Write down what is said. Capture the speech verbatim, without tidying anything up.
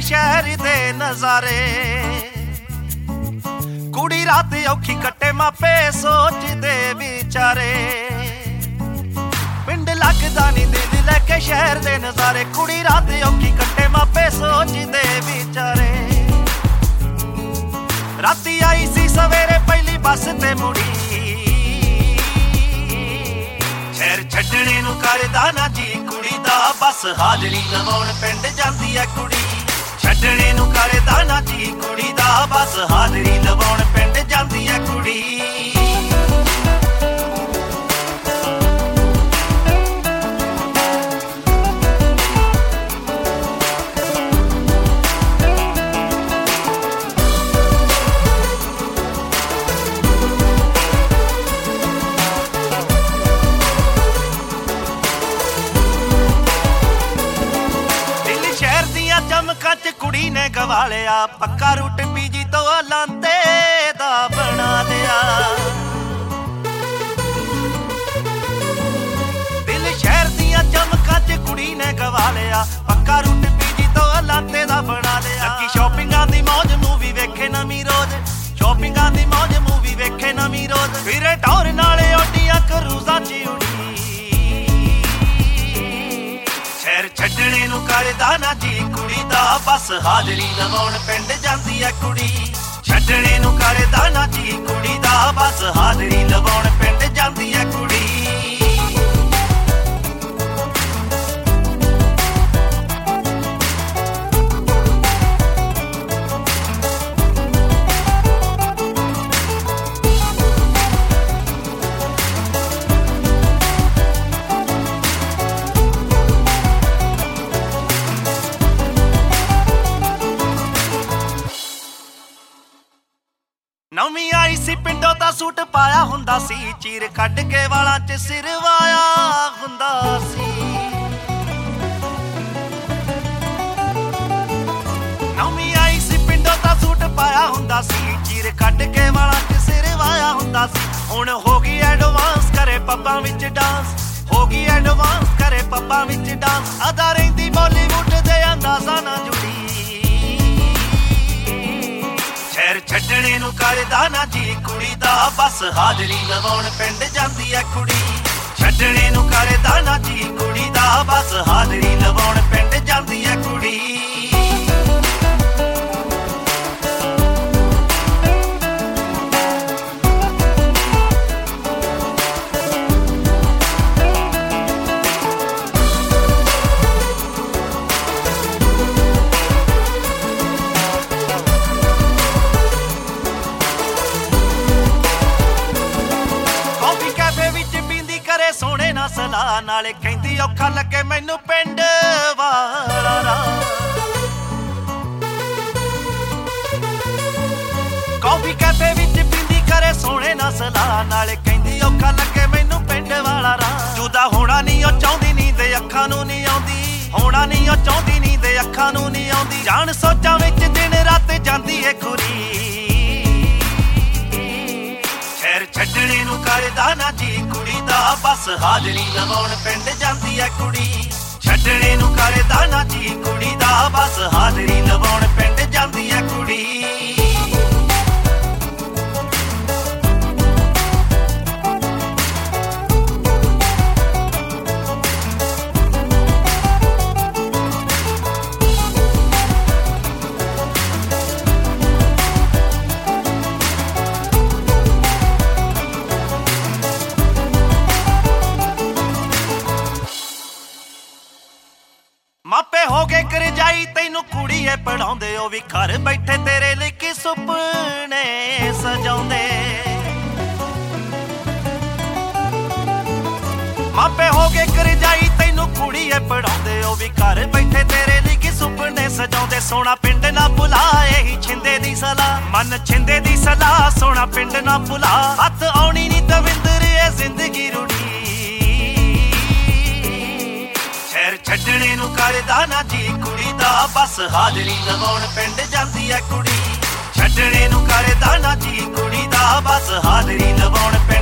शहर दे नजारे कुड़ी रात औखी कट्टे मापे सोचदे विचारे पिंड लगदा नी दिल लैके शहर दे नजारे कुड़ी रात औखी कट्टे मापे सोचदे विचारे राती आई सी सवेरे पहली बस ते मुड़ी शहर छड्डणे नूं करदा ना जी कुड़ी दा बस हाजरी लवाउण पिंड जांदी ऐ कुड़ी छड्डणे नूं करदा ना जी कुड़ी दा बस हाजरी लवाउण पिंड जांदी ऐ कुड़ी चमका च कुड़ी ने गवा लिया पक्का रूट पीजी तो लांते दा बना लिया दिल शहर दिया चमका च कुड़ी ने गवा लिया पक्का रूट पीजी तो लांते दा बना लिया की शॉपिंगां दी मौज मूवी वेखे नवीं रोज शॉपिंगां दी मौज मूवी वेखे नवीं रोज फिर टौर नाले ओडियां करूज़ां च उड़ी शहर छड्डणे नूं करदा ना जी कुड़ी दा बस हाजरी लवाउण पिंड जांदी ऐ कुड़ी छड्डणे नूं करदा ना जी कुड़ी दा बस हाजरी लवाउण पिंड जांदी ऐ कुड़ी नवीं आई सी पिंडों दा सूट पाया हुंदा सी चीर कढ के वालां च सिर वाया हुंदा सी नवीं आई सी पिंडों दा सूट पाया हुंदा सी चीर कढ के वालां च सिर वाया हुंदा सी हुण हो गई एडवांस करे पब्बां विच डांस हो गई एडवांस करे पब्बां विच डांस अदा रहिंदी बॉलीवुड दे अंदाज़ां नाल जुड़ी शहर छड्डणे नूं करदा ना जी कुड़ी दा बस हाजरी लवाउण पिंड जांदी ऐ कुड़ी छड्डणे नूं करदा ना जी कुड़ी दा बस हाजरी लवाउण पिंड जांदी ऐ कुड़ी सोने ना सलाह नाले कहंदी औखा लगे मैनू पिंड वाला राह कॉफी कैफे विच पींदी करे सोने ना सलाह नाले कहंदी औखा लगे मैनू पिंड वाला राह जुदा होना नहीं ओ चाहुंदी नींद अखां नूं नहीं आउंदी होना नहीं ओ चाहुंदी नींद अखां नूं नहीं आउंदी जान सोचां विच दिन रात जांदी ए खुरी शहर छड्डणे नूं करदा ना जी कुड़ी दा बस हाजरी लवाउण पिंड जांदी ऐ कुड़ी छड्डणे नूं करदा ना जी कुड़ी दा बस हाजरी लवाउण पिंड जांदी ऐ कुड़ी मापे हो गए करजाई तैनू कुड़ीए पढ़ाउंदे ओ भी घर बैठे तेरे लिए की सुपने सजाउंदे मापे हो गए करजाई तैनू कुड़ीए पढ़ाउंदे ओ भी घर बैठे तेरे लिए की सुपने सजाउंदे सोना पिंड ना भुला यही छिंदे दी सलाह मन छिंदे दी सलाह सोना पिंड ना भुला हथ आउणी नी दविंदर ए जिंदगी रूड़ी शहर छड्डणे नूं करदा ना जी कुड़ी दा बस हाजरी लवाउण पिंड जांदी ऐ कुड़ी छड्डणे नूं करदा ना जी कुड़ी दा बस हाजरी लवाउण